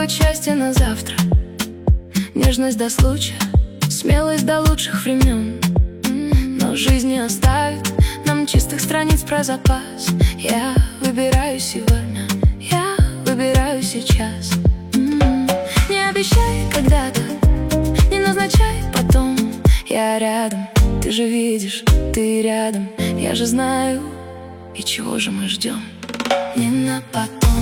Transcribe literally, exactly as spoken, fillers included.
делать счастье на завтра, нежность до случая, смелость до лучших времен. Но жизнь не оставит нам чистых страниц про запас. Я выбираю сегодня, я выбираю сейчас. Не обещай когда-то, не назначай потом. Я рядом, ты же видишь, ты рядом. Я же знаю, и чего же мы ждем? Не на потом.